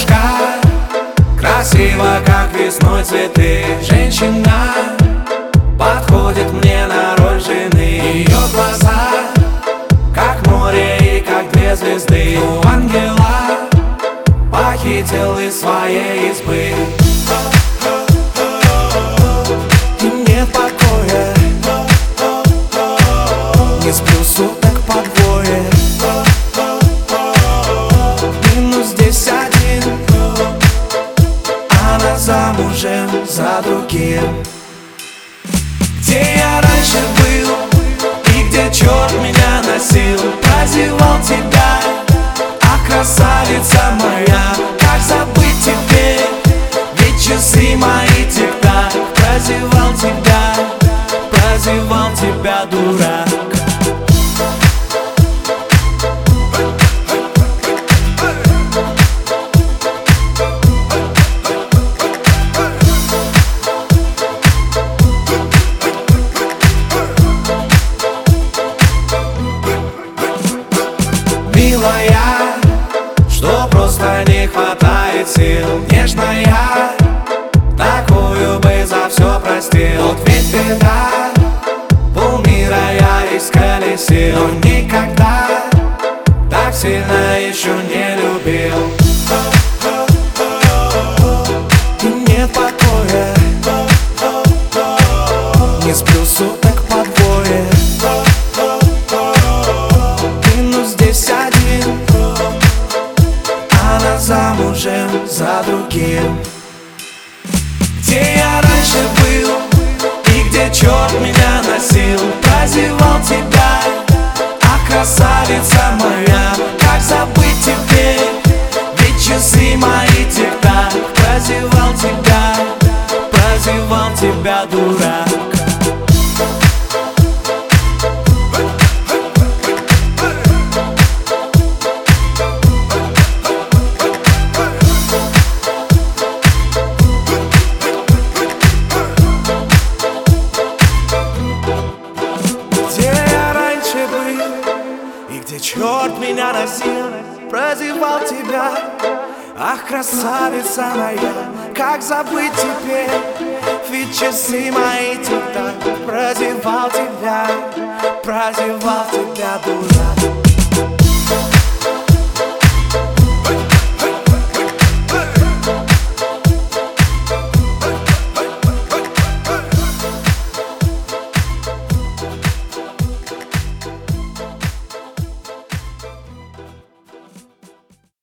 девушка, красиво, как весной цветы. Женщина подходит мне на роль жены. Ее глаза, как море и как две звезды. У ангела похитил из своей избы. И нет покоя, не сплю суток по двое. Минус здесь один, она замужем за другим. Где я раньше был и где черт меня носил? Прозевал тебя, ах, красавица моя, как забыть теперь? Ведь часы мои тик-так. Прозевал тебя, дурак. Милая, что просто не хватает сил. Нежная, такую бы за все простил. Вот ведь беда, полмира я исколесил, но никогда так сильно еще не любил. И нет покоя, не сплю суток по двое. Минус здесь один, она замужем за другим. Где я раньше был и где черт меня носил? Прозевал тебя, ах, красавица моя, как забыть теперь? Ведь часы мои тик-так. Прозевал тебя, дурак. И где черт меня носил, прозевал тебя, ах, красавица моя, как забыть теперь? Ведь часы мои тик-так. Прозевал тебя, дурак.